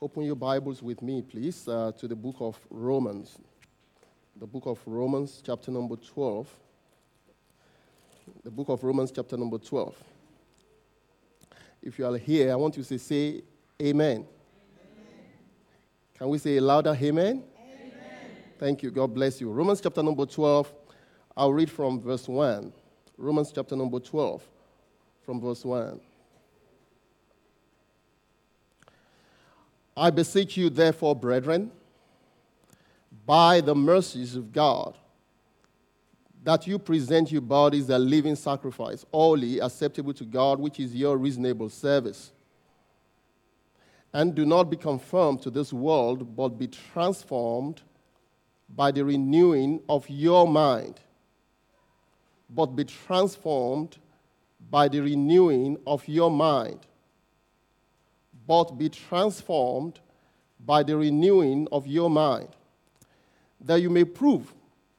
Open your Bibles with me, please, to the book of Romans. The book of Romans, chapter number 12. The book of Romans, chapter number 12. If you are here, I want you to say amen. Amen. Can we say a louder amen? Amen. Thank you. God bless you. Romans, chapter number 12. I'll read from verse 1. Romans, chapter number 12, from verse 1. I beseech you, therefore, brethren, by the mercies of God, that you present your bodies a living sacrifice, wholly acceptable to God, which is your reasonable service. And do not be conformed to this world, but be transformed by the renewing of your mind. But be transformed by the renewing of your mind. But be transformed by the renewing of your mind, that you may prove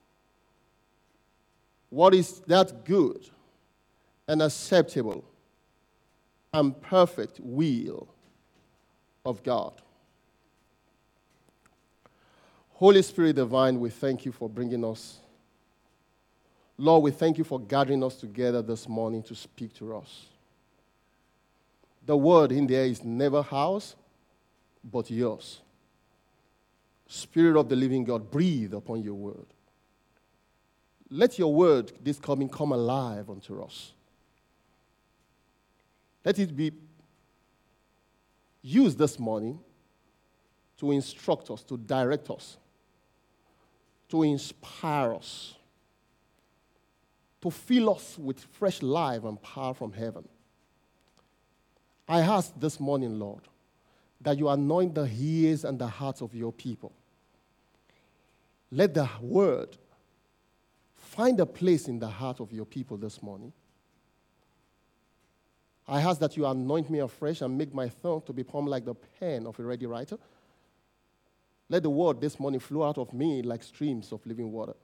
what is that good and acceptable and perfect will of God. Holy Spirit divine, we thank you for bringing us. Lord, we thank you for gathering us together this morning to speak to us. The word in there is never ours, but yours. Spirit of the living God, breathe upon your word. Let your word this coming come alive unto us. Let it be used this morning to instruct us, to direct us, to inspire us, to fill us with fresh life and power from heaven. I ask this morning, Lord, that you anoint the ears and the hearts of your people. Let the word find a place in the heart of your people this morning. I ask that you anoint me afresh and make my tongue to become like the pen of a ready writer. Let the word this morning flow out of me like streams of living water.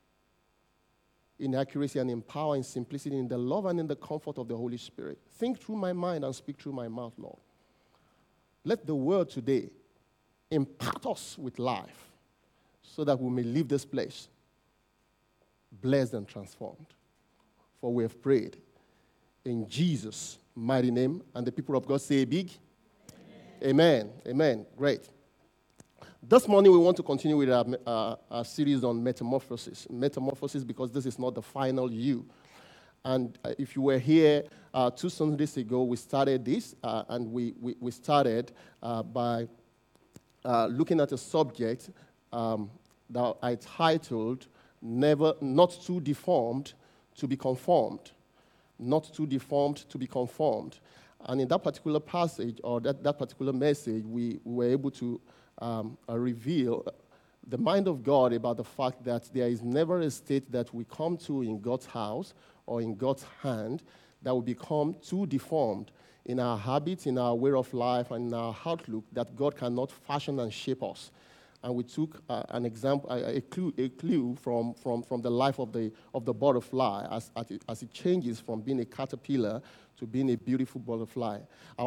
In accuracy and in power, in simplicity, in the love and in the comfort of the Holy Spirit. Think through my mind and speak through my mouth, Lord. Let the word today impart us with life so that we may leave this place blessed and transformed. For we have prayed in Jesus' mighty name, and the people of God say big. Amen. Amen. Great. This morning, we want to continue with our series on metamorphosis. Metamorphosis, because this is not the final you. And if you were here 2 Sundays ago, we started this, and we started by looking at a subject that I titled, Not Too Deformed to be Conformed. Not too deformed to be conformed. And in that particular passage, or that particular message, we were able to reveal the mind of God about the fact that there is never a state that we come to in God's house or in God's hand that will become too deformed in our habits, in our way of life, and in our outlook that God cannot fashion and shape us. And we took an example, a clue from the life of the butterfly as it changes from being a caterpillar to being a beautiful butterfly.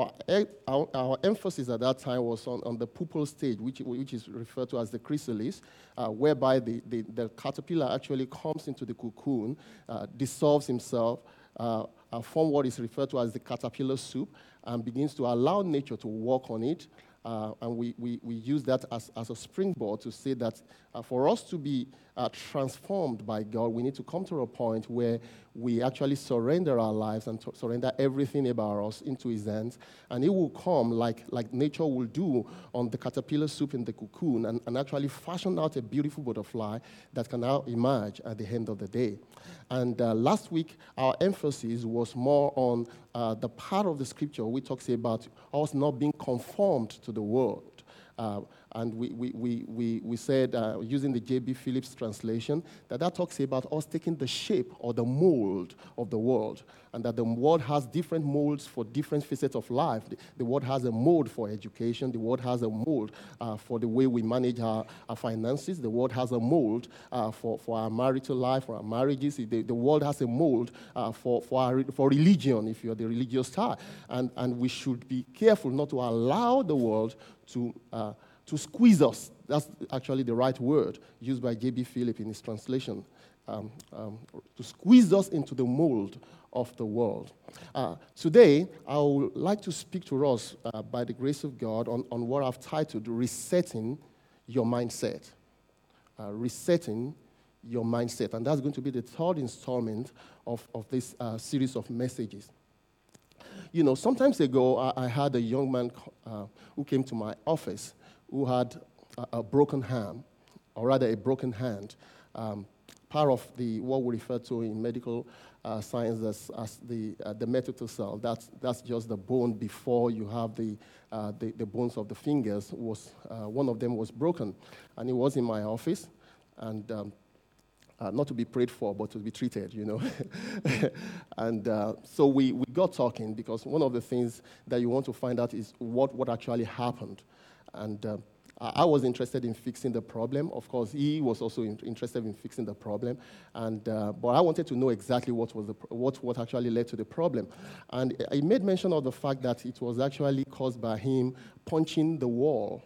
Our emphasis at that time was on the pupal stage, which is referred to as the chrysalis, whereby the caterpillar actually comes into the cocoon, dissolves himself, form what is referred to as the caterpillar soup, and begins to allow nature to work on it. And we use that as a springboard to say that for us to be transformed by God, we need to come to a point where we actually surrender our lives and surrender everything about us into His hands. And it will come like nature will do on the caterpillar soup in the cocoon and actually fashion out a beautiful butterfly that can now emerge at the end of the day. And last week, our emphasis was more on the part of the scripture which talks about us not being conformed to the world. And we said, using the J.B. Phillips translation, that talks about us taking the shape or the mold of the world, and that the world has different molds for different facets of life. The world has a mold for education. The world has a mold for the way we manage our finances. The world has a mold for our marital life, for our marriages. The world has a mold for religion, if you're the religious type. And we should be careful not to allow the world to squeeze us. That's actually the right word used by J.B. Phillips in his translation. To squeeze us into the mold of the world. Today, I would like to speak to us, by the grace of God, on what I've titled Resetting Your Mindset. Resetting Your Mindset. And that's going to be the third installment of this series of messages. You know, sometimes ago, I had a young man who came to my office who had a broken hand, or rather a broken hand. Part of what we refer to in medical science as the metatarsal. That's just the bone before you have the bones of the fingers. One of them was broken, and he was in my office, and not to be prayed for, but to be treated, you know. And so we got talking, because one of the things that you want to find out is what actually happened. And I was interested in fixing the problem. Of course, he was also interested in fixing the problem. And but I wanted to know exactly what actually led to the problem. And he made mention of the fact that it was actually caused by him punching the wall.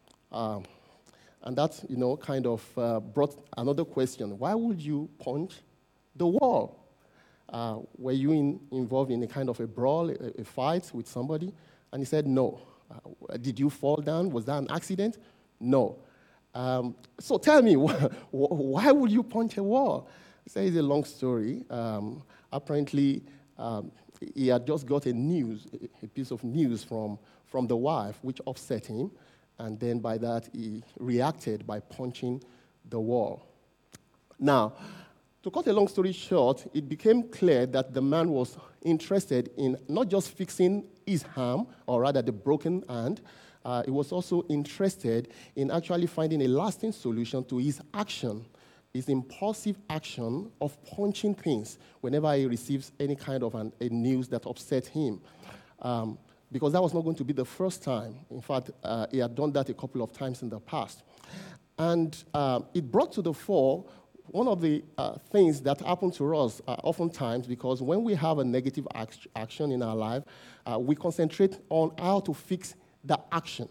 And that, you know, kind of brought another question. Why would you punch the wall? Were you involved in a kind of a brawl, a fight with somebody? And he said, no. Did you fall down? Was that an accident? No. So tell me, why would you punch a wall? He said it's a long story. Apparently, he had just got a piece of news from the wife, which upset him. And then by that, he reacted by punching the wall. Now, to cut a long story short, it became clear that the man was interested in not just fixing his arm, or rather the broken hand. He was also interested in actually finding a lasting solution to his action, his impulsive action of punching things whenever he receives any kind of a news that upset him. Because that was not going to be the first time. In fact, he had done that a couple of times in the past. And it brought to the fore one of the things that happen to us oftentimes, because when we have a negative action in our life, we concentrate on how to fix the action.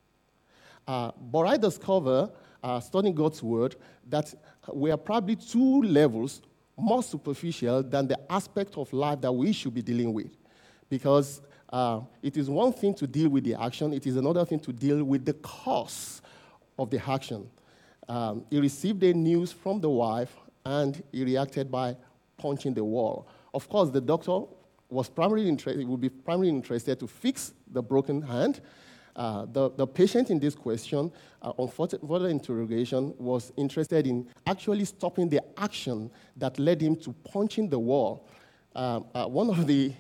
But I discover, studying God's word, that we are probably 2 levels more superficial than the aspect of life that we should be dealing with. Because it is one thing to deal with the action, it is another thing to deal with the cause of the action. He received the news from the wife, and he reacted by punching the wall. Of course, the doctor would be primarily interested to fix the broken hand. The patient in this question, on further interrogation, was interested in actually stopping the action that led him to punching the wall. One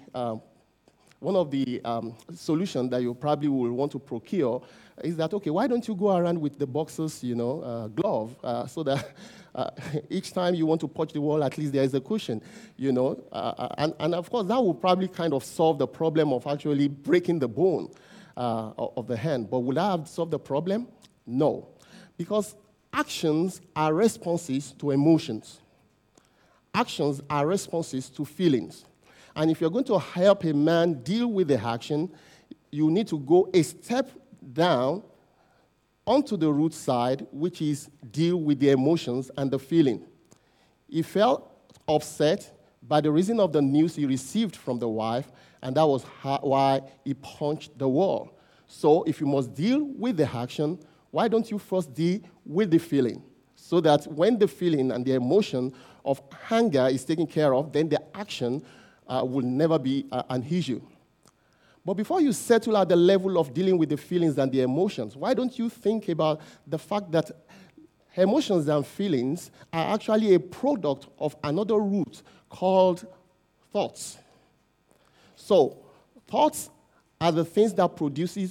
of the solutions that you probably will want to procure is that, okay, why don't you go around with the boxer's, glove, so that each time you want to punch the wall, at least there is a cushion, and of course, that will probably kind of solve the problem of actually breaking the bone of the hand. But will that have solved the problem? No. Because actions are responses to emotions. Actions are responses to feelings. And if you're going to help a man deal with the action, you need to go a step down onto the root side, which is deal with the emotions and the feeling. He felt upset by the reason of the news he received from the wife, and that was why he punched the wall. So if you must deal with the action, why don't you first deal with the feeling? So that when the feeling and the emotion of anger is taken care of, then the action will never be an issue. But before you settle at the level of dealing with the feelings and the emotions, why don't you think about the fact that emotions and feelings are actually a product of another root called thoughts. So thoughts are the things that produces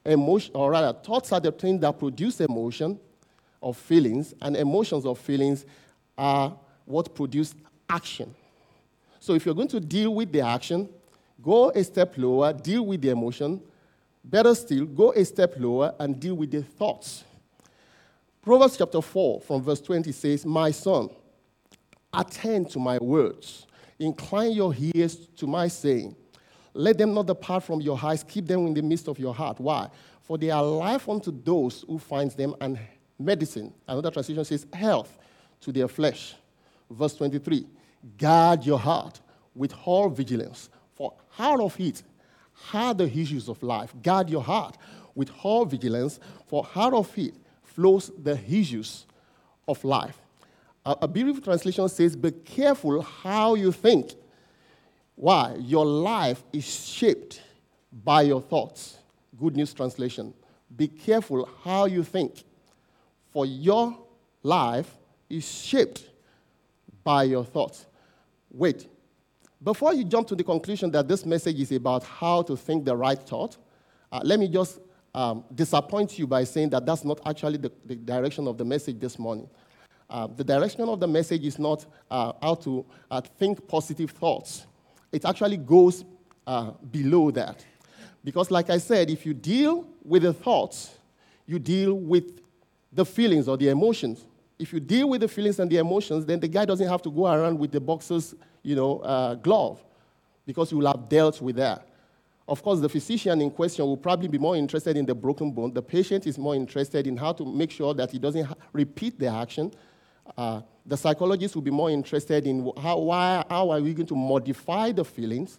Emotion, or rather, thoughts are the things that produce emotion or feelings, and emotions or feelings are what produce action. So if you're going to deal with the action, go a step lower, deal with the emotion. Better still, go a step lower and deal with the thoughts. Proverbs chapter 4 from verse 20 says, "My son, attend to my words. Incline your ears to my saying. Let them not depart from your eyes. Keep them in the midst of your heart." Why? "For they are life unto those who find them, and medicine." Another translation says, "health to their flesh." Verse 23, "Guard your heart with all vigilance, for out of it are the issues of life." Guard your heart with all vigilance, for out of it flows the issues of life. A beautiful translation says, "Be careful how you think." Why? Your life is shaped by your thoughts. Good News Translation. Be careful how you think, for your life is shaped by your thoughts. Wait. Before you jump to the conclusion that this message is about how to think the right thought, let me just disappoint you by saying that that's not actually the direction of the message this morning. The direction of the message is not how to think positive thoughts. It actually goes below that. Because like I said, if you deal with the thoughts, you deal with the feelings or the emotions. If you deal with the feelings and the emotions, then the guy doesn't have to go around with the boxer's glove, because you will have dealt with that. Of course, the physician in question will probably be more interested in the broken bone. The patient is more interested in how to make sure that he doesn't repeat the action. The psychologist will be more interested in how are we going to modify the feelings.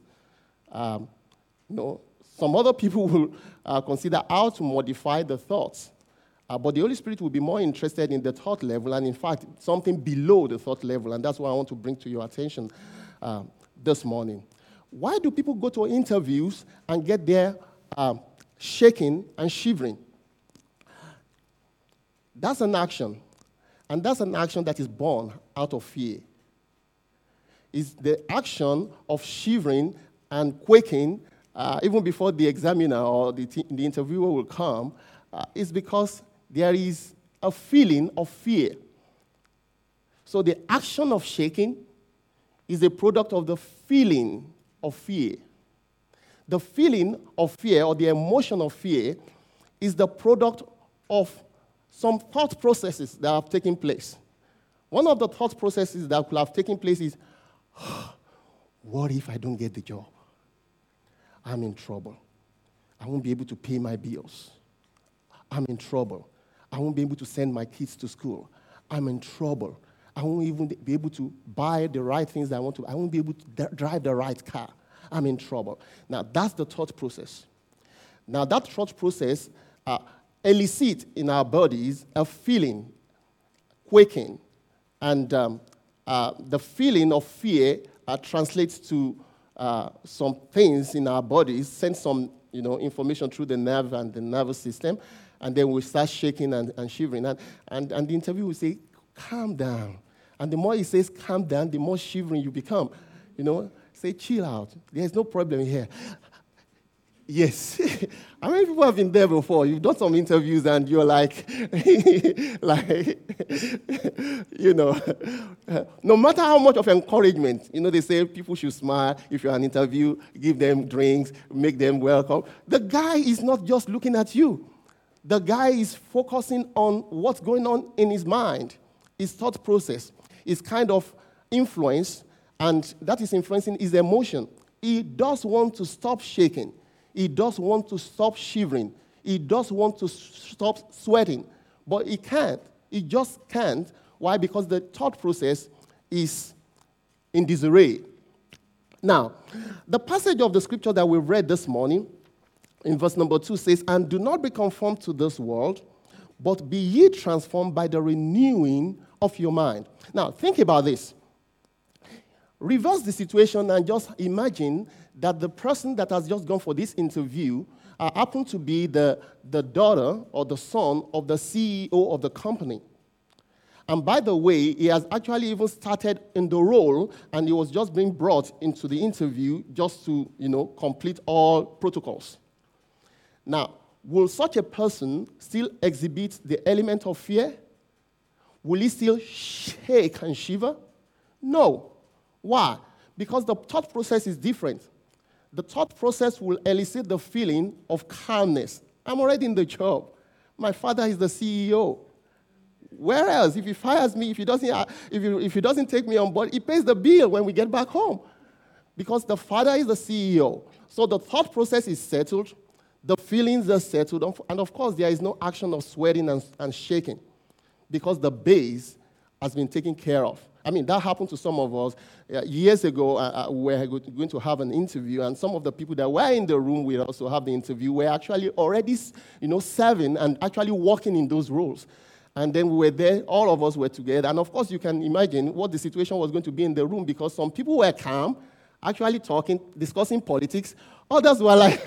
Some other people will consider how to modify the thoughts. But the Holy Spirit will be more interested in the thought level, and in fact, something below the thought level, and that's what I want to bring to your attention this morning. Why do people go to interviews and get there shaking and shivering? That's an action. And that's an action that is born out of fear. It's the action of shivering and quaking even before the examiner or the interviewer will come, is because there is a feeling of fear. So the action of shaking is a product of the feeling of fear. The feeling of fear, or the emotion of fear, is the product of some thought processes that have taken place. One of the thought processes that could have taken place is, what if I don't get the job? I'm in trouble. I won't be able to pay my bills. I'm in trouble. I won't be able to send my kids to school. I'm in trouble. I won't even be able to buy the right things that I want to. I won't be able to drive the right car. I'm in trouble. Now, that's the thought process. Now, that thought process elicits in our bodies a feeling, quaking, and the feeling of fear translates to some things in our bodies, send some information through the nerve and the nervous system, and then we start shaking and shivering. And the interviewer will say, calm down. And the more he says calm down, the more shivering you become. Say, chill out. There's no problem here. Yes. How many people have been there before? You've done some interviews and you're like, no matter how much of encouragement, they say people should smile. If you're an interview, give them drinks, make them welcome. The guy is not just looking at you. The guy is focusing on what's going on in his mind. His thought process is kind of influenced, and that is influencing his emotion. He does want to stop shaking. He does want to stop shivering. He does want to stop sweating. But he can't. He just can't. Why? Because the thought process is in disarray. Now, the passage of the scripture that we read this morning, in verse number 2 says, "And do not be conformed to this world, but be ye transformed by the renewing of your mind." Now, think about this. Reverse the situation and just imagine that the person that has just gone for this interview happened to be the daughter or the son of the CEO of the company. And by the way, he has actually even started in the role, and he was just being brought into the interview just to, complete all protocols. Now, will such a person still exhibit the element of fear? Will he still shake and shiver? No. Why? Because the thought process is different. The thought process will elicit the feeling of calmness. I'm already in the job. My father is the CEO. Whereas if he fires me, if he doesn't take me on board, he pays the bill when we get back home. Because the father is the CEO. So the thought process is settled, the feelings are settled, and of course there is no action of sweating and shaking because the base has been taken care of. I mean, that happened to some of us. Years ago, we were going to have an interview, and some of the people that were in the room with us to have the interview were actually already, serving and actually working in those roles. And then we were there, all of us were together. And of course, you can imagine what the situation was going to be in the room because some people were calm, actually talking, discussing politics. Others were like,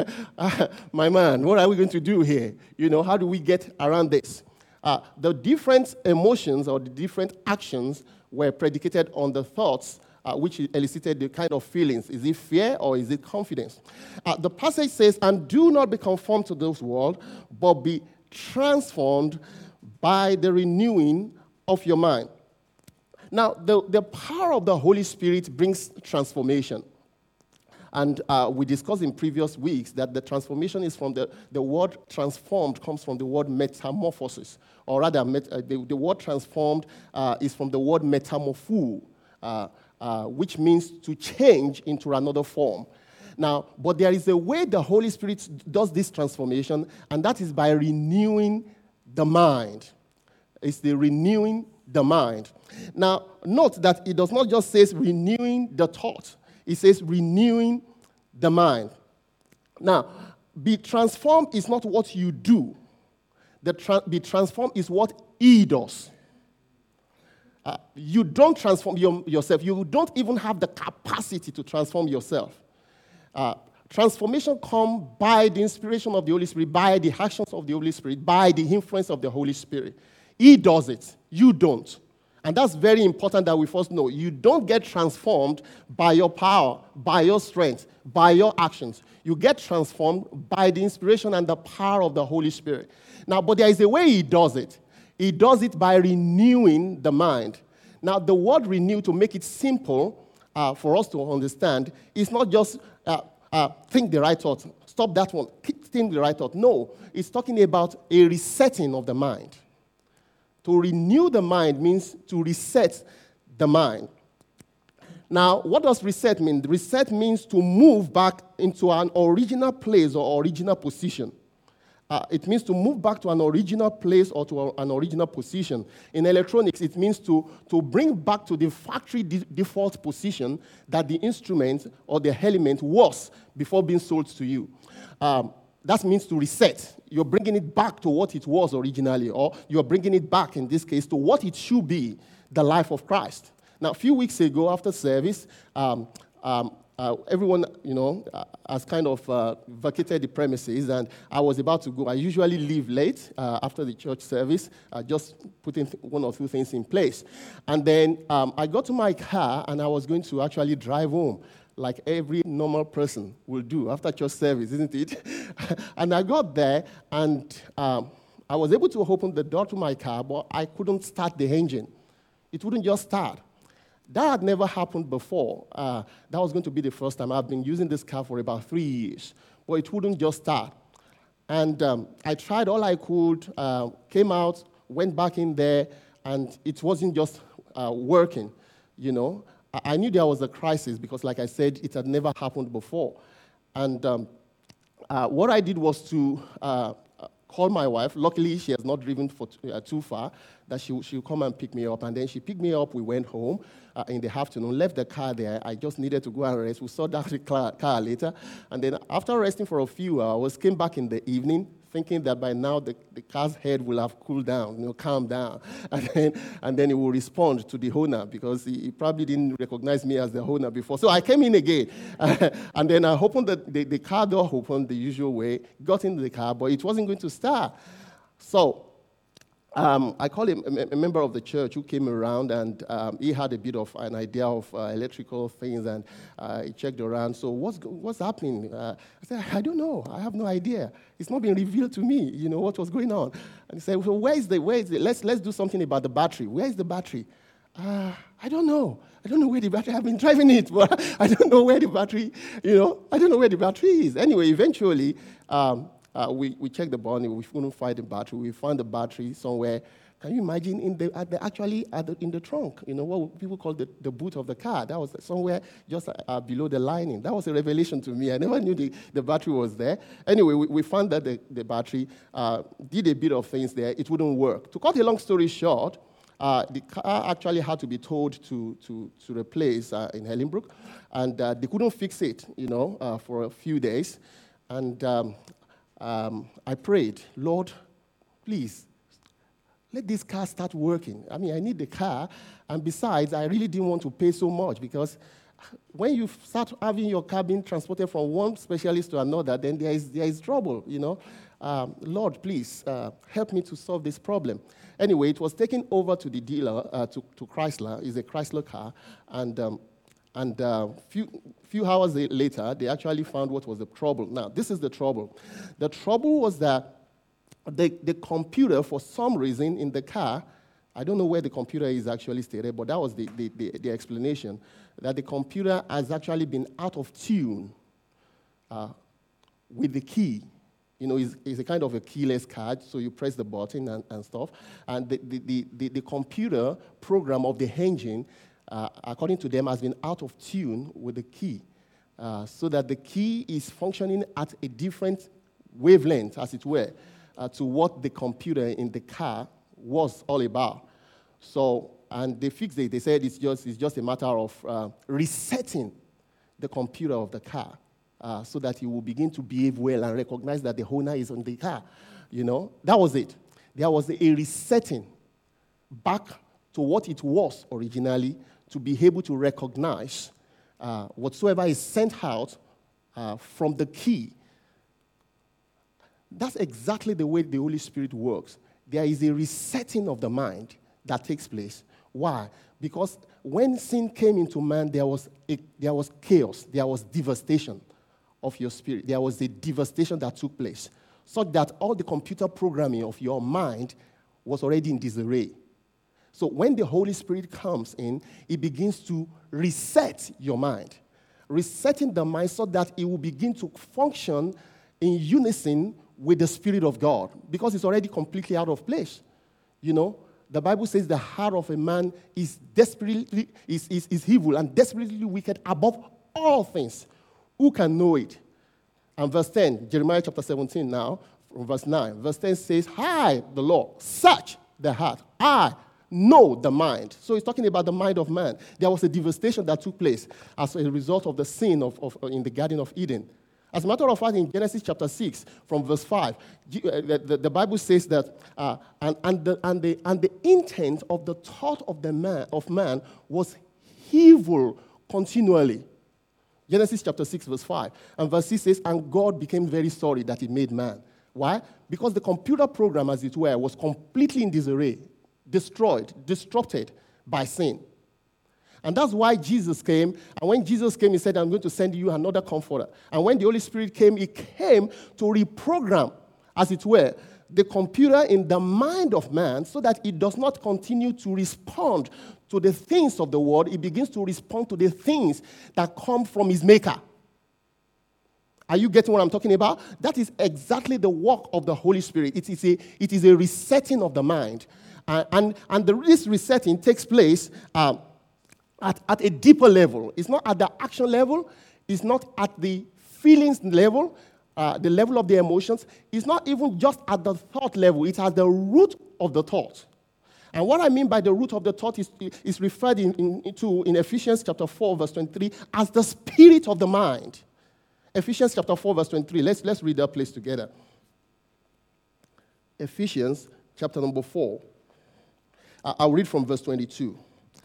my man, what are we going to do here? How do we get around this? The different emotions or the different actions were predicated on the thoughts which elicited the kind of feelings. Is it fear or is it confidence? The passage says, and do not be conformed to this world, but be transformed by the renewing of your mind. Now, the power of the Holy Spirit brings transformation. And we discussed in previous weeks that the transformation is from the word transformed comes from the word metamorphosis. Or rather, the word transformed is from the word metamorpho, which means to change into another form. Now, but there is a way the Holy Spirit does this transformation, and that is by renewing the mind. It's the renewing the mind. Now, note that it does not just say renewing the thought. It says renewing the mind. Now, be transformed is not what you do. Be transformed is what he does. You don't transform yourself. You don't even have the capacity to transform yourself. Transformation comes by the inspiration of the Holy Spirit, by the actions of the Holy Spirit, by the influence of the Holy Spirit. He does it. You don't. And that's very important that we first know. You don't get transformed by your power, by your strength, by your actions. You get transformed by the inspiration and the power of the Holy Spirit. Now, but there is a way he does it. He does it by renewing the mind. Now, the word renew, to make it simple for us to understand, is not just think the right thought. Stop that one. Think the right thought. No, it's talking about a resetting of the mind. To renew the mind means to reset the mind. Now, what does reset mean? Reset means to move back into an original place or original position. It means to move back to an original place or to an original position. In electronics, it means to bring back to the factory default position that the instrument or the element was before being sold to you. That means to reset. You're bringing it back to what it was originally, or you're bringing it back, in this case, to what it should be, the life of Christ. Now, a few weeks ago after service, everyone, has kind of vacated the premises, and I was about to go. I usually leave late after the church service, just putting one or two things in place. And then I got to my car, and I was going to actually drive home, like every normal person will do after church service, isn't it? And I got there, and I was able to open the door to my car, but I couldn't start the engine. It wouldn't just start. That had never happened before. That was going to be the first time. I've been using this car for about 3 years, but it wouldn't just start. And I tried all I could, came out, went back in there, and it wasn't just working, I knew there was a crisis because, like I said, it had never happened before. And what I did was to call my wife. Luckily, she has not driven for too far, that she'll come and pick me up. And then she picked me up. We went home in the afternoon, left the car there. I just needed to go and rest. We saw that car later. And then after resting for a few hours, came back in the evening, thinking that by now the car's head will have cooled down, calmed down. And then it will respond to the owner because he probably didn't recognize me as the owner before. So I came in again. And then I opened the car door, opened the usual way, got into the car, but it wasn't going to start. So I call him a member of the church who came around, and he had a bit of an idea of electrical things, and he checked around. So what's happening? I said, I don't know. I have no idea. It's not been revealed to me, what was going on. And he said, well, where is the? Let's do something about the battery. Where is the battery? I don't know. I don't know where the battery. I've been driving it, but I don't know where the battery. I don't know where the battery is. Anyway, eventually. We checked the bonnet. We couldn't find the battery. We found the battery somewhere. Can you imagine in the trunk? What people call the boot of the car. That was somewhere just below the lining. That was a revelation to me. I never knew the battery was there. Anyway, we found that the battery did a bit of things there. It wouldn't work. To cut a long story short, the car actually had to be towed to replace in Hellenbrook, and they couldn't fix it. For a few days, and. I prayed, Lord, please, let this car start working. I mean, I need the car, and besides, I really didn't want to pay so much, because when you start having your car being transported from one specialist to another, then there is trouble, Lord, please, help me to solve this problem. Anyway, it was taken over to the dealer, to Chrysler. It's a Chrysler car, and few hours later, they actually found what was the trouble. Now, this is the trouble. The trouble was that the computer, for some reason, in the car, I don't know where the computer is actually stated, but that was the explanation, that the computer has actually been out of tune with the key. It's a kind of a keyless card, so you press the button and stuff. And the computer program of the engine, according to them, has been out of tune with the key, so that the key is functioning at a different wavelength, as it were, to what the computer in the car was all about. So, and they fixed it. They said it's just a matter of resetting the computer of the car, so that it will begin to behave well and recognize that the owner is on the car. That was it. There was a resetting back to what it was originally, to be able to recognize whatsoever is sent out from the key. That's exactly the way the Holy Spirit works. There is a resetting of the mind that takes place. Why? Because when sin came into man, there was chaos, there was devastation of your spirit. There was a devastation that took place, such that all the computer programming of your mind was already in disarray. So when the Holy Spirit comes in, it begins to reset your mind, resetting the mind so that it will begin to function in unison with the Spirit of God, because it's already completely out of place. The Bible says the heart of a man is desperately is evil and desperately wicked above all things. Who can know it? And verse 10, Jeremiah chapter 17 now, from verse 9. Verse 10 says, I, the Lord, search the heart. I know the mind. So he's talking about the mind of man. There was a devastation that took place as a result of the sin in the Garden of Eden. As a matter of fact, in Genesis chapter 6, from verse 5, the Bible says that, and the intent of the thought of man was evil continually. Genesis chapter 6, verse 5. And verse 6 says, and God became very sorry that he made man. Why? Because the computer program, as it were, was completely in disarray, destroyed, disrupted by sin. And that's why Jesus came. And when Jesus came, he said, I'm going to send you another comforter. And when the Holy Spirit came, he came to reprogram, as it were, the computer in the mind of man so that it does not continue to respond to the things of the world. It begins to respond to the things that come from his maker. Are you getting what I'm talking about? That is exactly the work of the Holy Spirit. It is a resetting of the mind. This resetting takes place at a deeper level. It's not at the action level. It's not at the feelings level, the level of the emotions. It's not even just at the thought level. It's at the root of the thought. And what I mean by the root of the thought is referred in Ephesians chapter 4, verse 23, as the spirit of the mind. Ephesians chapter 4, verse 23. Let's read that place together. Ephesians chapter number 4. I'll read from verse 22.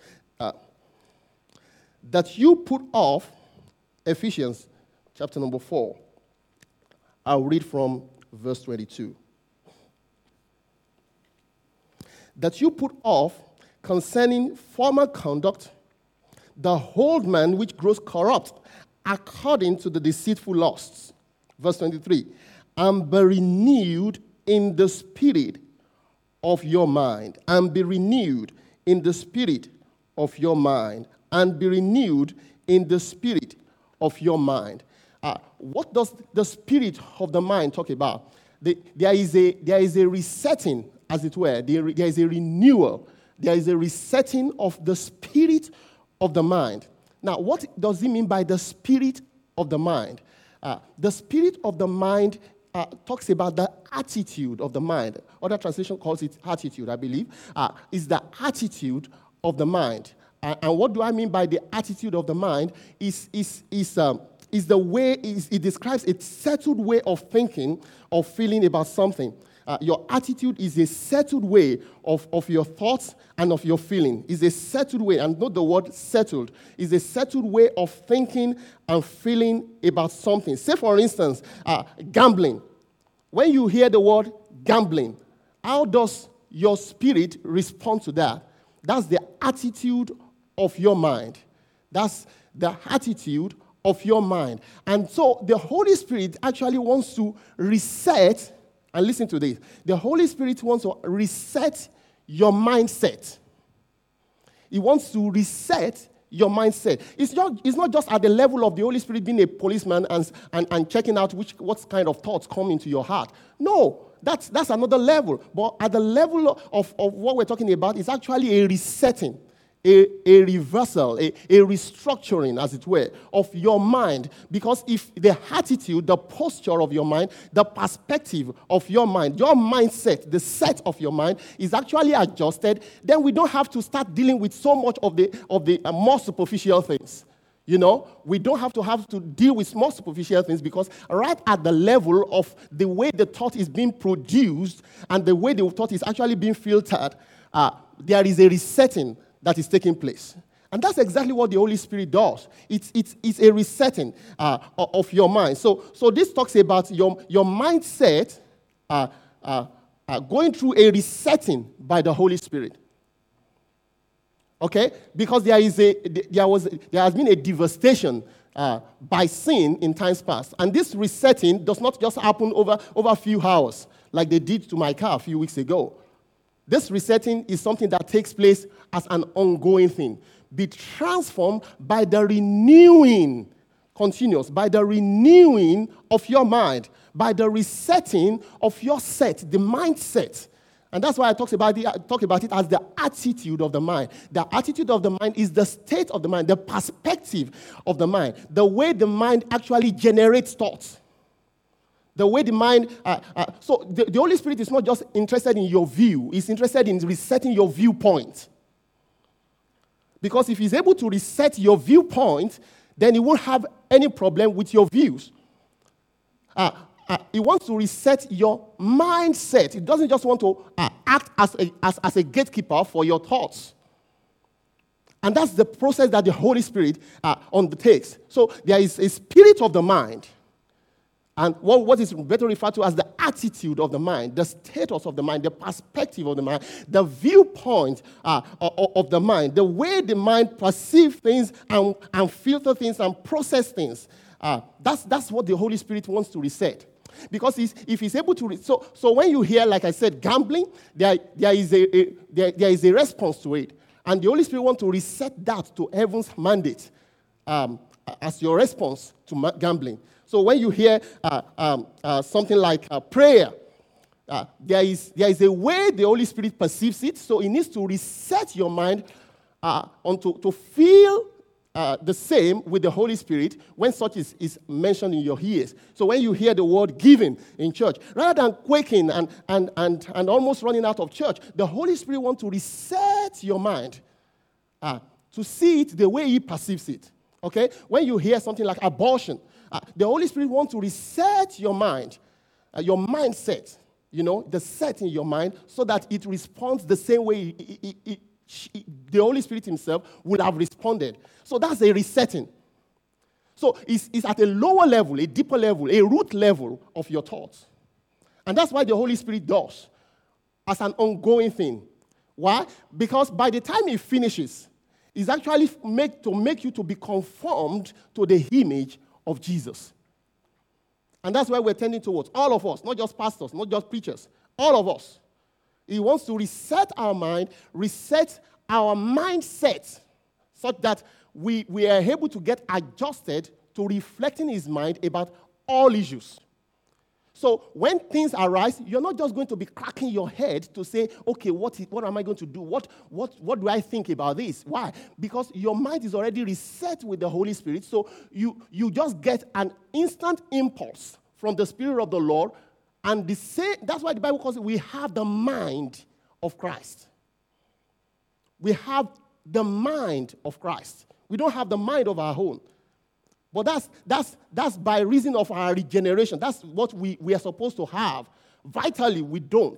That you put off, Ephesians chapter number 4. I'll read from verse 22. that you put off concerning former conduct the old man which grows corrupt according to the deceitful lusts. Verse 23, and be renewed in the spirit of your mind, and be renewed in the spirit of your mind, and be renewed in the spirit of your mind. What does the spirit of the mind talk about? There is a resetting, as it were. There is a renewal. There is a resetting of the spirit of the mind. Now, what does he mean by the spirit of the mind? The spirit of the mind talks about the attitude of the mind. Other translation calls it attitude, I believe. Is the attitude of the mind. And what do I mean by the attitude of the mind? Is the way, it describes a settled way of thinking or feeling about something. Your attitude is a settled way of your thoughts and of your feeling. It's a settled way, and not the word settled. It's a settled way of thinking and feeling about something. Say, for instance, gambling. When you hear the word gambling, how does your spirit respond to that? That's the attitude of your mind. That's the attitude of your mind. And so the Holy Spirit actually wants to reset. And listen to this. The Holy Spirit wants to reset your mindset. He wants to reset your mindset. It's not just at the level of the Holy Spirit being a policeman and checking out what kind of thoughts come into your heart. No, that's another level. But at the level of what we're talking about, it's actually a resetting. A reversal, a restructuring, as it were, of your mind. Because if the attitude, the posture of your mind, the perspective of your mindset, the set of your mind is actually adjusted, then we don't have to start dealing with so much of the more superficial things. You know, we don't have to deal with more superficial things, because right at the level of the way the thought is being produced and the way the thought is actually being filtered, there is a resetting that is taking place. And that's exactly what the Holy Spirit does. It's a resetting of your mind. So this talks about your mindset going through a resetting by the Holy Spirit. Okay? Because there has been a devastation by sin in times past. And this resetting does not just happen over a few hours, like they did to my car a few weeks ago. This resetting is something that takes place as an ongoing thing. Be transformed by the renewing, continuous, by the renewing of your mind, by the resetting of your set, the mindset. And that's why I talk about it as the attitude of the mind. The attitude of the mind is the state of the mind, the perspective of the mind, the way the mind actually generates thoughts. The way the mind, so the Holy Spirit is not just interested in your view, he's interested in resetting your viewpoint. Because if he's able to reset your viewpoint, then he won't have any problem with your views. He wants to reset your mindset. He doesn't just want to act as a gatekeeper for your thoughts. And that's the process that the Holy Spirit undertakes. So there is a spirit of the mind. And what is better referred to as the attitude of the mind, the status of the mind, the perspective of the mind, the viewpoint of the mind, the way the mind perceives things and filter things and process things. That's what the Holy Spirit wants to reset. Because if he's able to... So when you hear, like I said, gambling, there is a response to it. And the Holy Spirit wants to reset that to heaven's mandate as your response to gambling. So when you hear something like prayer, there is a way the Holy Spirit perceives it. So it needs to reset your mind to feel the same with the Holy Spirit when such is mentioned in your ears. So when you hear the word giving in church, rather than quaking and almost running out of church, the Holy Spirit wants to reset your mind to see it the way He perceives it. Okay? When you hear something like abortion, the Holy Spirit wants to reset your mind, your mindset, the set in your mind, so that it responds the same way the Holy Spirit Himself would have responded. So that's a resetting. So it's at a lower level, a deeper level, a root level of your thoughts. And that's why the Holy Spirit does, as an ongoing thing. Why? Because by the time he finishes, it's actually make you to be conformed to the image of Jesus. And that's where we're tending towards. All of us, not just pastors, not just preachers, all of us. He wants to reset our mind, reset our mindset, such that we are able to get adjusted to reflecting his mind about all issues. So when things arise, you're not just going to be cracking your head to say, okay, what am I going to do? What do I think about this? Why? Because your mind is already reset with the Holy Spirit, so you just get an instant impulse from the Spirit of the Lord, and that's why the Bible calls it, we have the mind of Christ. We have the mind of Christ. We don't have the mind of our own. But that's by reason of our regeneration. That's what we are supposed to have. Vitally, we don't.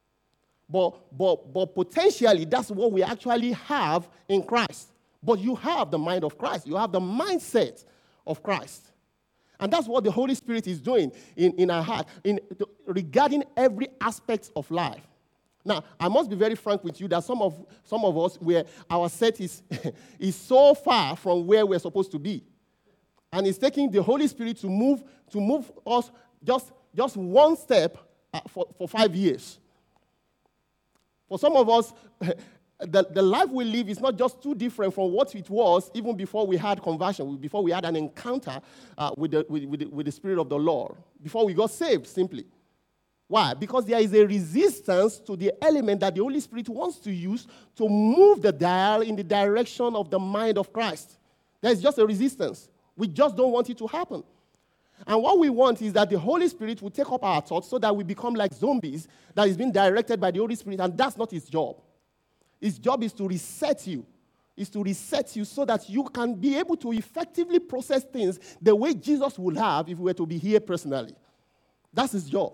But potentially, that's what we actually have in Christ. But you have the mind of Christ. You have the mindset of Christ. And that's what the Holy Spirit is doing in our heart regarding every aspect of life. Now, I must be very frank with you that some of us, where our set is so far from where we're supposed to be. And it's taking the Holy Spirit to move us just one step for 5 years. For some of us, the life we live is not just too different from what it was even before we had conversion, before we had an encounter with the Spirit of the Lord, before we got saved, simply. Why? Because there is a resistance to the element that the Holy Spirit wants to use to move the dial in the direction of the mind of Christ. There's just a resistance. We just don't want it to happen. And what we want is that the Holy Spirit will take up our thoughts so that we become like zombies that is being directed by the Holy Spirit, and that's not his job. His job is to reset you. So that you can be able to effectively process things the way Jesus would have if we were to be here personally. That's his job.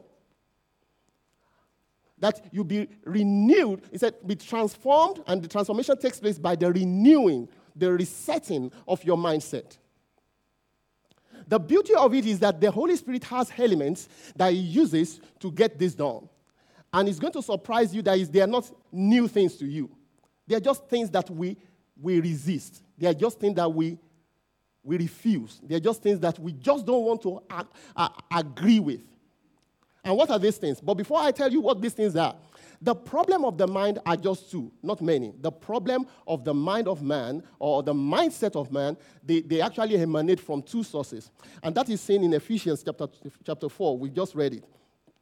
That you be renewed. He said, be transformed, and the transformation takes place by the renewing, the resetting of your mindset. The beauty of it is that the Holy Spirit has elements that he uses to get this done. And it's going to surprise you that they are not new things to you. They are just things that we resist. They are just things that we refuse. They are just things that we just don't want to agree with. And what are these things? But before I tell you what these things are, the problem of the mind are just two, not many. The problem of the mind of man, or the mindset of man, they actually emanate from two sources. And that is seen in Ephesians chapter 4. We just read it.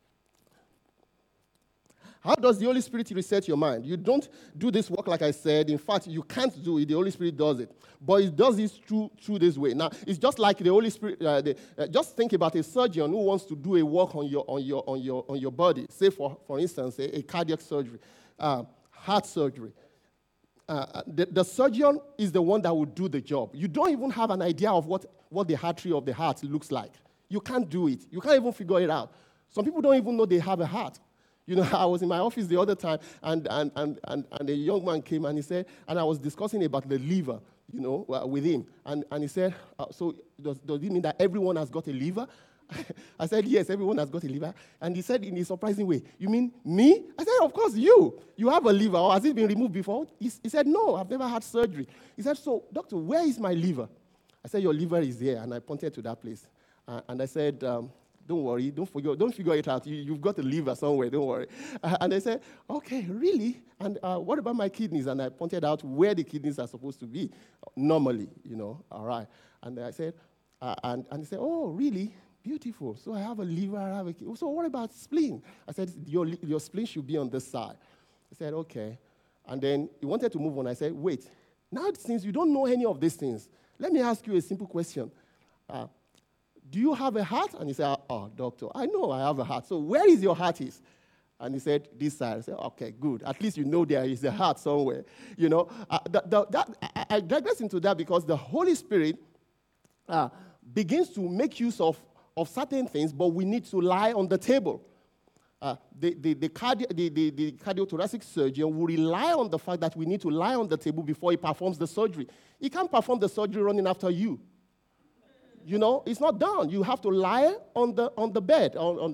How does the Holy Spirit reset your mind? You don't do this work like I said. In fact, you can't do it. The Holy Spirit does it. But it does this through this way. Now, it's just like the Holy Spirit. Just think about a surgeon who wants to do a work on your body. Say, for instance, a cardiac surgery, heart surgery. The surgeon is the one that will do the job. You don't even have an idea of what the artery of the heart looks like. You can't do it. You can't even figure it out. Some people don't even know they have a heart. You know, I was in my office the other time, and a young man came and he said, and I was discussing about the liver, you know, with him. And he said, so does it mean that everyone has got a liver? I said, yes, everyone has got a liver. And he said in a surprising way, you mean me? I said, of course, you have a liver. Or has it been removed before? He said, no, I've never had surgery. He said, so, doctor, where is my liver? I said, your liver is here. And I pointed to that place. And I said, don't worry, don't figure it out. You've got a liver somewhere, don't worry. And they said, okay, really? And what about my kidneys? And I pointed out where the kidneys are supposed to be normally, you know, all right. And I said, and he said, oh, really? Beautiful. So I have a liver, I have a kidney. So what about spleen? I said, your spleen should be on this side. He said, okay. And then he wanted to move on. I said, wait, now since you don't know any of these things, let me ask you a simple question. Do you have a heart? And he said, oh, doctor, I know I have a heart. So where is your heart is? And he said, this side. I said, okay, good. At least you know there is a heart somewhere. You know, I digress into that because the Holy Spirit begins to make use of certain things, but we need to lie on the table. The cardiothoracic surgeon will rely on the fact that we need to lie on the table before he performs the surgery. He can't perform the surgery running after you. You know, it's not done. You have to lie on the bed, on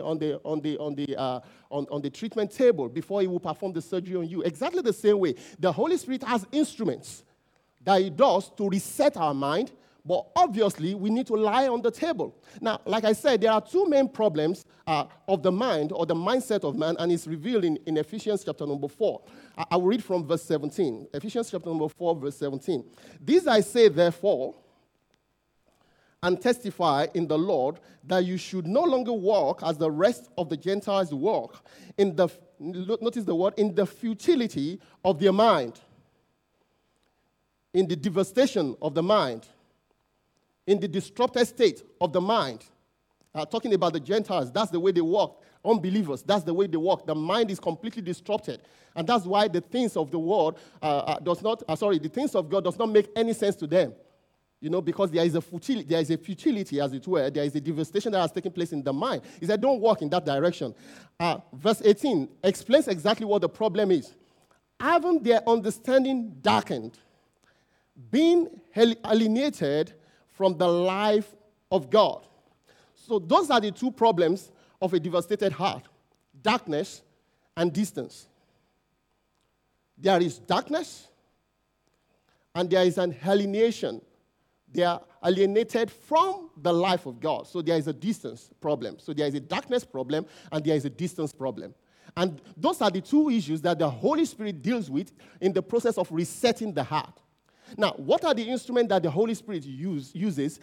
the treatment table before he will perform the surgery on you. Exactly the same way. The Holy Spirit has instruments that he does to reset our mind, but obviously we need to lie on the table. Now, like I said, there are two main problems of the mind or the mindset of man, and it's revealed in Ephesians chapter number 4. I will read from verse 17. Ephesians chapter number 4, verse 17. This I say, therefore, and testify in the Lord that you should no longer walk as the rest of the Gentiles walk, notice the word, in the futility of their mind, in the devastation of the mind, in the disrupted state of the mind. Talking about the Gentiles, that's the way they walk. Unbelievers, that's the way they walk. The mind is completely disrupted. And that's why the things of the world the things of God does not make any sense to them. You know, because there is a futility, as it were. There is a devastation that has taken place in the mind. He said, don't walk in that direction. Verse 18 explains exactly what the problem is. Having their understanding darkened, being alienated from the life of God. So those are the two problems of a devastated heart: darkness and distance. There is darkness, and there is an alienation. They are alienated from the life of God. So there is a distance problem. So there is a darkness problem, and there is a distance problem. And those are the two issues that the Holy Spirit deals with in the process of resetting the heart. Now, what are the instruments that the Holy Spirit uses?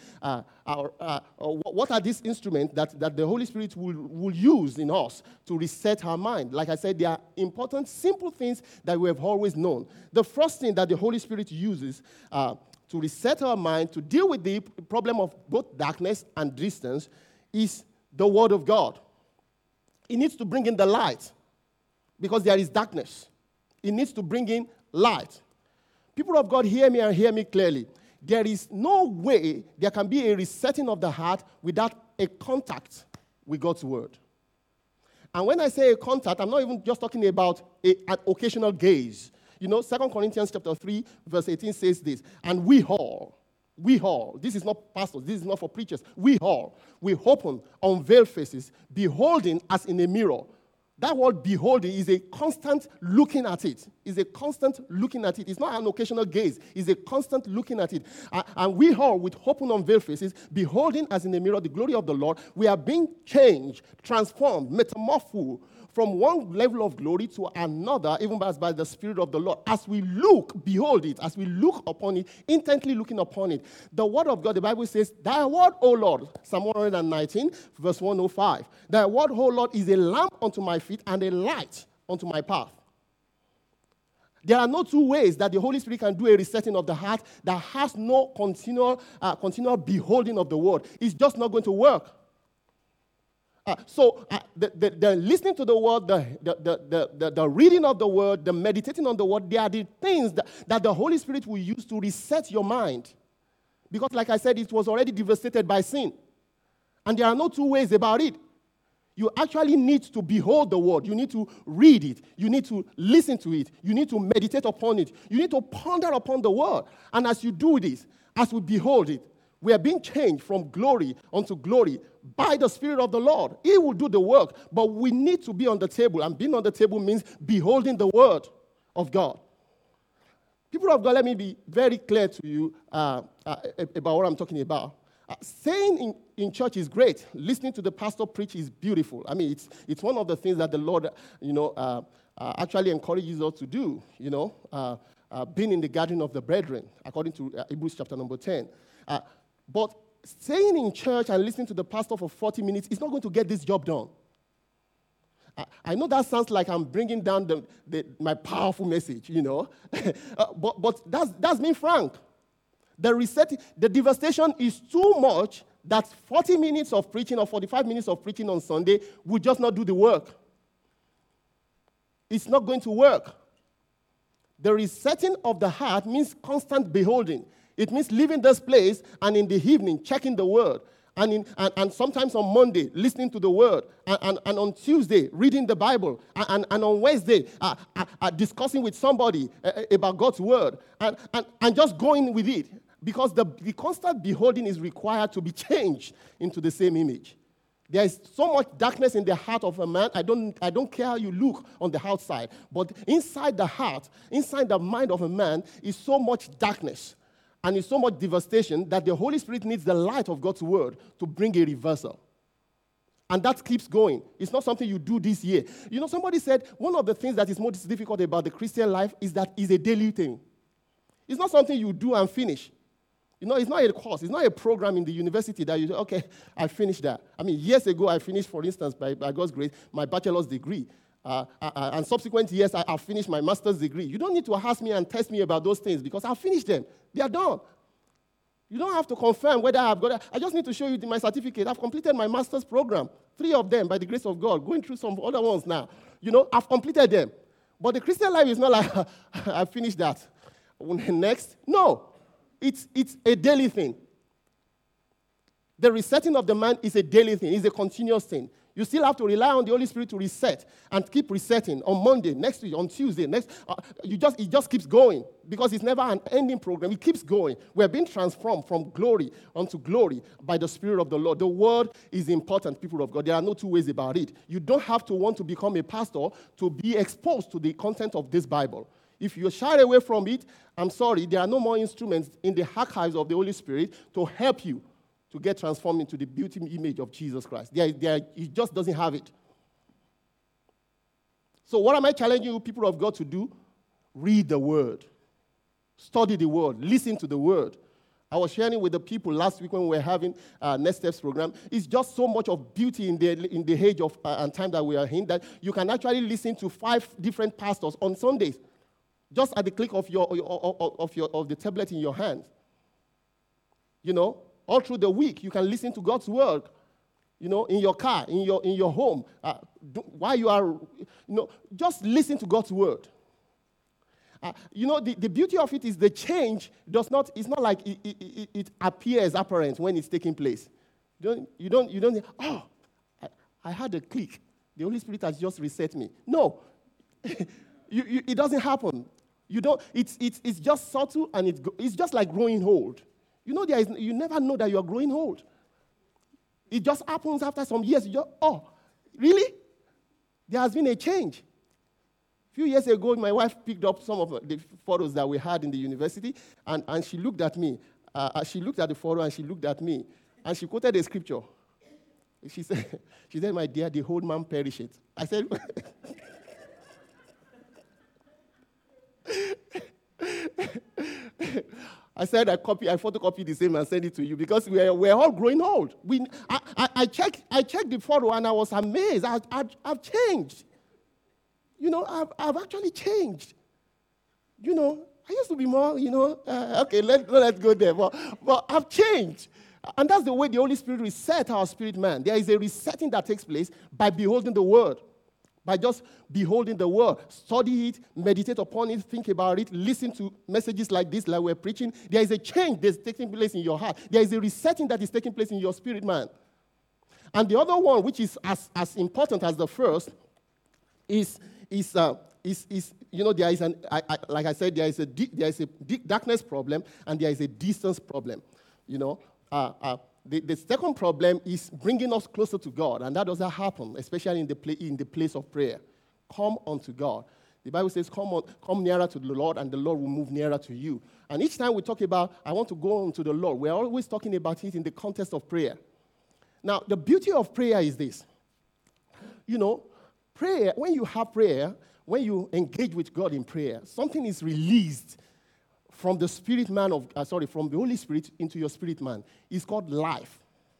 What are these instruments that the Holy Spirit will use in us to reset our mind? Like I said, they are important, simple things that we have always known. The first thing that the Holy Spirit uses to reset our mind, to deal with the problem of both darkness and distance, is the Word of God. It needs to bring in the light, because there is darkness. It needs to bring in light. People of God, hear me and hear me clearly. There is no way there can be a resetting of the heart without a contact with God's Word. And when I say a contact, I'm not even just talking about an occasional gaze. You know, 2 Corinthians chapter 3, verse 18 says this, and we all, this is not pastors, this is not for preachers, we open, unveiled faces, beholding as in a mirror. That word beholding is a constant looking at it. It's a constant looking at it. It's not an occasional gaze. It's a constant looking at it. And we all, with open unveiled faces, beholding as in a mirror the glory of the Lord, we are being changed, transformed, metamorphosed from one level of glory to another, even by the Spirit of the Lord. As we behold it, as we look upon it, intently looking upon it. The Word of God, the Bible says, thy word, O Lord, Psalm 119, verse 105. Thy word, O Lord, is a lamp unto my feet and a light unto my path. There are no two ways that the Holy Spirit can do a resetting of the heart that has no continual beholding of the Word. It's just not going to work. The listening to the Word, the reading of the Word, the meditating on the Word, they are the things that the Holy Spirit will use to reset your mind. Because like I said, it was already devastated by sin. And there are no two ways about it. You actually need to behold the Word. You need to read it. You need to listen to it. You need to meditate upon it. You need to ponder upon the Word. And as you do this, as we behold it, we are being changed from glory unto glory by the Spirit of the Lord. He will do the work, but we need to be on the table. And being on the table means beholding the Word of God. People of God, let me be very clear to you about what I'm talking about. Staying in church is great. Listening to the pastor preach is beautiful. I mean, it's one of the things that the Lord, actually encourages us to do, being in the gathering of the brethren, according to Hebrews chapter number 10. But staying in church and listening to the pastor for 40 minutes is not going to get this job done. I know that sounds like I'm bringing down my powerful message, but that's being frank. The devastation is too much that 40 minutes of preaching or 45 minutes of preaching on Sunday will just not do the work. It's not going to work. The resetting of the heart means constant beholding. It means leaving this place and in the evening checking the Word. And sometimes on Monday, listening to the Word. And on Tuesday, reading the Bible. And on Wednesday, discussing with somebody about God's Word. And just going with it. Because the constant beholding is required to be changed into the same image. There is so much darkness in the heart of a man. I don't care how you look on the outside, but inside the heart, inside the mind of a man is so much darkness and is so much devastation that the Holy Spirit needs the light of God's word to bring a reversal. And that keeps going. It's not something you do this year. You know, somebody said one of the things that is most difficult about the Christian life is that it's a daily thing. It's not something you do and finish. You know, it's not a course. It's not a program in the university that you say, okay, I finished that. I mean, years ago, I finished, for instance, by God's grace, my bachelor's degree. And subsequent years, I finished my master's degree. You don't need to ask me and test me about those things because I've finished them. They are done. You don't have to confirm whether I've got it. I just need to show you my certificate. I've completed my master's program, 3 of them by the grace of God, going through some other ones now. You know, I've completed them. But the Christian life is not like, I finished that. Next. No. It's a daily thing. The resetting of the mind is a daily thing. It's a continuous thing. You still have to rely on the Holy Spirit to reset and keep resetting on Monday, next week, on Tuesday, it just keeps going because it's never an ending program. It keeps going. We're being transformed from glory unto glory by the Spirit of the Lord. The word is important, people of God. There are no two ways about it. You don't have to want to become a pastor to be exposed to the content of this Bible. If you shy away from it, I'm sorry, there are no more instruments in the archives of the Holy Spirit to help you to get transformed into the beauty image of Jesus Christ. It just doesn't have it. So what am I challenging you, people of God, to do? Read the Word. Study the Word. Listen to the Word. I was sharing with the people last week when we were having Next Steps program. It's just so much of beauty in the age of and time that we are in that you can actually listen to 5 different pastors on Sundays. Just at the click of the tablet in your hand. You know, all through the week, you can listen to God's word. You know, in your car, in your home, while you are, just listen to God's word. The beauty of it is the change it's not like it appears apparent when it's taking place. You don't. Oh, I had a click. The Holy Spirit has just reset me. No, it doesn't happen. You don't. It's just subtle and it's just like growing old. You know, you never know that you are growing old. It just happens after some years. Really? There has been a change. A few years ago, my wife picked up some of the photos that we had in the university, and she looked at me. She looked at the photo, and she looked at me, and she quoted a scripture. She said, "My dear, the old man perisheth." I said, I photocopy the same and send it to you because we're all growing old. I checked the photo and I was amazed. I've changed. You know, I've actually changed. You know, I used to be more, okay, let's go there. But I've changed. And that's the way the Holy Spirit reset our spirit man. There is a resetting that takes place by beholding the Word. By just beholding the Word, study it, meditate upon it, think about it, listen to messages like this, like we're preaching. There is a change that's taking place in your heart. There is a resetting that is taking place in your spirit man. And the other one, which is as important as the first, is there is like I said, there is a darkness problem and there is a distance problem. The second problem is bringing us closer to God, and that doesn't happen, especially in the place of prayer. Come unto God. The Bible says, come nearer to the Lord, and the Lord will move nearer to you. And each time we talk about, I want to go unto the Lord, we're always talking about it in the context of prayer. Now, the beauty of prayer is this. Prayer, when you have prayer, when you engage with God in prayer, something is released from the spirit man from the Holy Spirit into your spirit man. It's called life.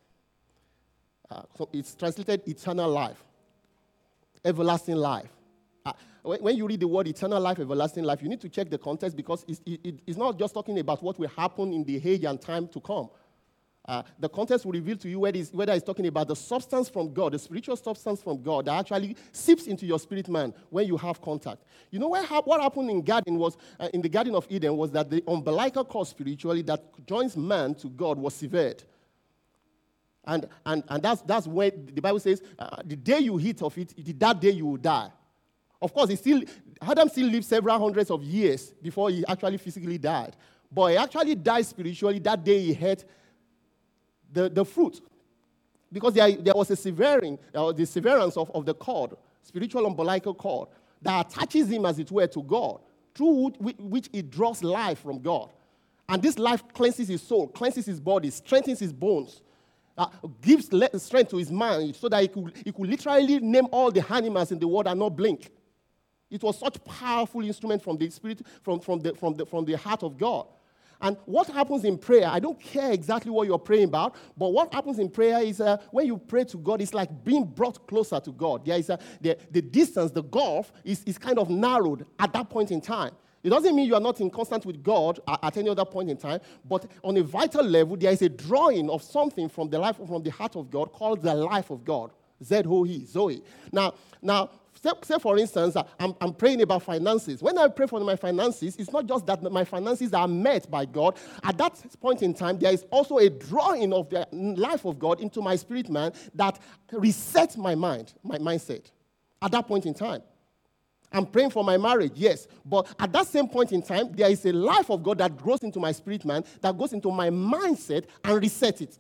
So it's translated eternal life, everlasting life. When you read the word eternal life, everlasting life, you need to check the context because it's not just talking about what will happen in the age and time to come. The context will reveal to you whether it's talking about the substance from God, the spiritual substance from God that actually seeps into your spirit man when you have contact. You know what happened in the Garden of Eden was that the umbilical cord spiritually that joins man to God was severed. And that's when the Bible says, the day you eat of it, that day you will die. Of course, Adam still lived several hundreds of years before he actually physically died. But he actually died spiritually that day he ate the fruit. Because there was a severing, the severance of the cord, spiritual umbilical cord, that attaches him, as it were, to God, through which he draws life from God. And this life cleanses his soul, cleanses his body, strengthens his bones, gives strength to his mind so that he could literally name all the animals in the world and not blink. It was such a powerful instrument from the Spirit, from the heart of God. And what happens in prayer, I don't care exactly what you're praying about, but what happens in prayer is when you pray to God, it's like being brought closer to God. There is the distance, the gulf is kind of narrowed at that point in time. It doesn't mean you are not in constant with God at any other point in time, but on a vital level, there is a drawing of something from the heart of God called the life of God. Z-O-E, Zoe. Now, say for instance, I'm praying about finances. When I pray for my finances, it's not just that my finances are met by God. At that point in time, there is also a drawing of the life of God into my spirit man that resets my mind, my mindset. At that point in time. I'm praying for my marriage, yes. But at that same point in time, there is a life of God that grows into my spirit man, that goes into my mindset and resets it.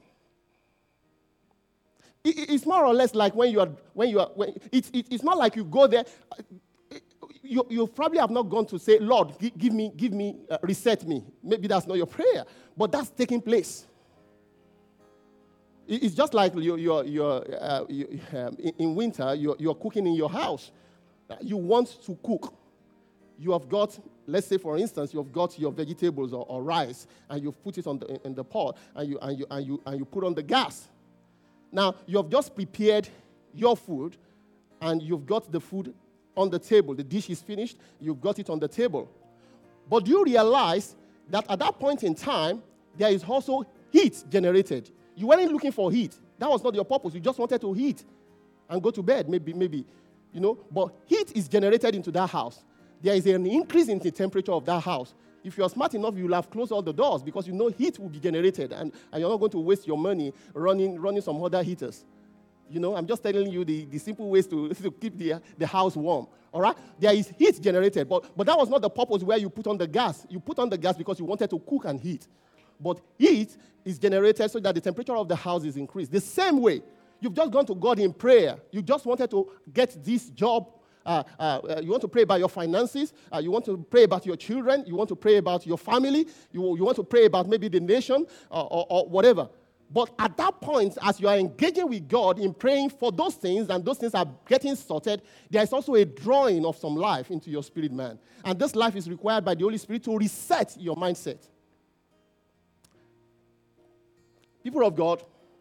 It's more or less like it's not like you go there. You probably have not gone to say, Lord, give me, reset me. Maybe that's not your prayer, but that's taking place. It's just like in winter, you're cooking in your house. You want to cook. You have got, let's say for instance, you have got your vegetables or rice, and you've put it in the pot, and you put on the gas. Now, you have just prepared your food, and you've got the food on the table. The dish is finished. You've got it on the table. But you realize that at that point in time, there is also heat generated. You weren't looking for heat. That was not your purpose. You just wanted to heat and go to bed, maybe. But heat is generated into that house. There is an increase in the temperature of that house. If you're smart enough, you'll have closed all the doors because heat will be generated, and you're not going to waste your money running some other heaters. I'm just telling you the simple ways to keep the house warm. All right? There is heat generated, but that was not the purpose where you put on the gas. You put on the gas because you wanted to cook and heat. But heat is generated so that the temperature of the house is increased. The same way, you've just gone to God in prayer. You just wanted to get this job. You want to pray about your finances. You want to pray about your children. You want to pray about your family. You want to pray about maybe the nation or whatever. But at that point, as you are engaging with God in praying for those things, and those things are getting sorted, there is also a drawing of some life into your spirit man. And this life is required by the Holy Spirit to reset your mindset. People of God,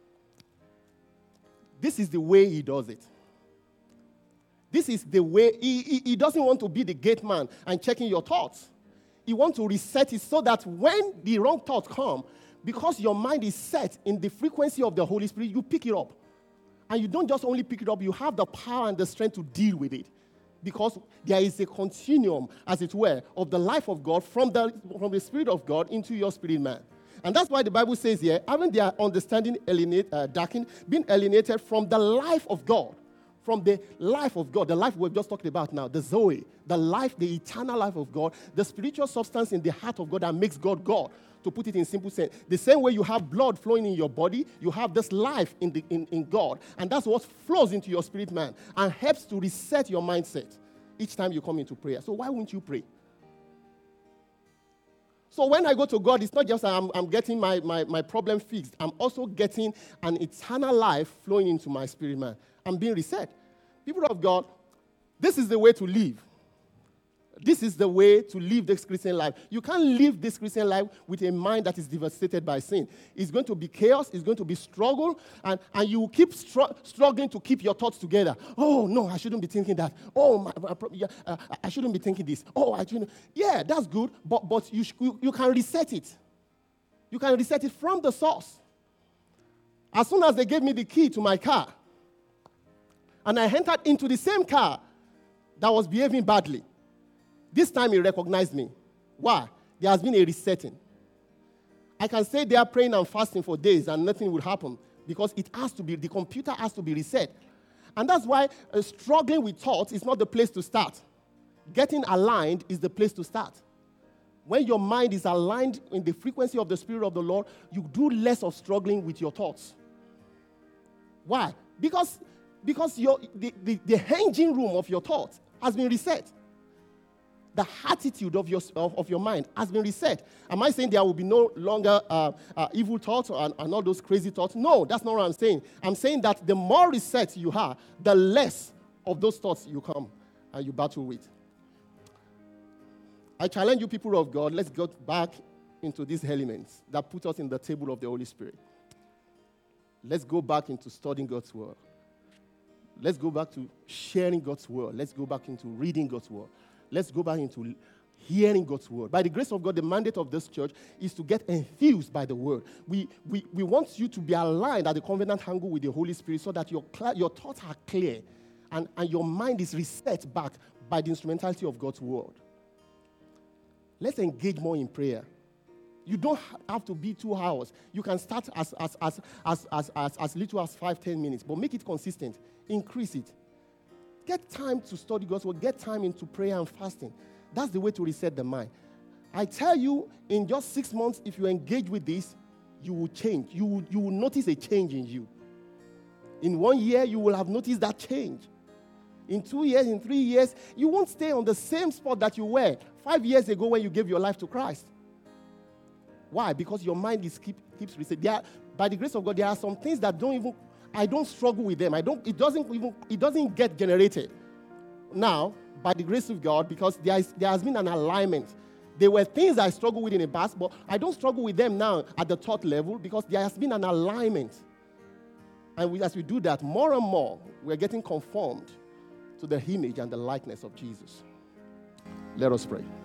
this is the way he does it. This is the way. He doesn't want to be the gate man and checking your thoughts. He wants to reset it so that when the wrong thoughts come, because your mind is set in the frequency of the Holy Spirit, you pick it up. And you don't just only pick it up, you have the power and the strength to deal with it. Because there is a continuum, as it were, of the life of God from the Spirit of God into your spirit man. And that's why the Bible says here, having their understanding darkened, being alienated from the life of God. From the life of God, the life we've just talked about now, the Zoe, the life, the eternal life of God, the spiritual substance in the heart of God that makes God God, to put it in simple sense. The same way you have blood flowing in your body, you have this life in God, and that's what flows into your spirit man and helps to reset your mindset each time you come into prayer. So why won't you pray? So when I go to God, it's not just I'm getting my problem fixed. I'm also getting an eternal life flowing into my spirit man. I'm being reset. People of God, this is the way to live. This is the way to live this Christian life. You can't live this Christian life with a mind that is devastated by sin. It's going to be chaos. It's going to be struggle. And you will keep struggling to keep your thoughts together. Oh, no, I shouldn't be thinking that. Oh, I shouldn't be thinking this. Oh, I shouldn't. Yeah, that's good. But you can reset it. You can reset it from the source. As soon as they gave me the key to my car, and I entered into the same car that was behaving badly, this time he recognized me. Why? There has been a resetting. I can stay there praying and fasting for days and nothing will happen because the computer has to be reset. And that's why struggling with thoughts is not the place to start. Getting aligned is the place to start. When your mind is aligned in the frequency of the Spirit of the Lord, you do less of struggling with your thoughts. Why? Because the engine room of your thoughts has been reset. The attitude of your mind has been reset. Am I saying there will be no longer evil thoughts and all those crazy thoughts? No, that's not what I'm saying. I'm saying that the more reset you are, the less of those thoughts you come and you battle with. I challenge you, people of God, let's go back into these elements that put us in the table of the Holy Spirit. Let's go back into studying God's word. Let's go back to sharing God's word. Let's go back into reading God's word. Let's go back into hearing God's word. By the grace of God, the mandate of this church is to get enthused by the word. We want you to be aligned at the covenant angle with the Holy Spirit so that your thoughts are clear and your mind is reset back by the instrumentality of God's word. Let's engage more in prayer. You don't have to be 2 hours. You can start as little as 5-10 minutes, but make it consistent. Increase it. Get time to study God's word. Get time into prayer and fasting. That's the way to reset the mind. I tell you, in just 6 months, if you engage with this, you will change. You will notice a change in you. In 1 year, you will have noticed that change. In 2 years, in 3 years, you won't stay on the same spot that you were 5 years ago when you gave your life to Christ. Why? Because your mind keeps reset. By the grace of God, there are some things that I don't struggle with them. It doesn't get generated. Now, by the grace of God, because there has been an alignment. There were things I struggled with in the past, but I don't struggle with them now at the thought level because there has been an alignment. And as we do that, more and more, we're getting conformed to the image and the likeness of Jesus. Let us pray.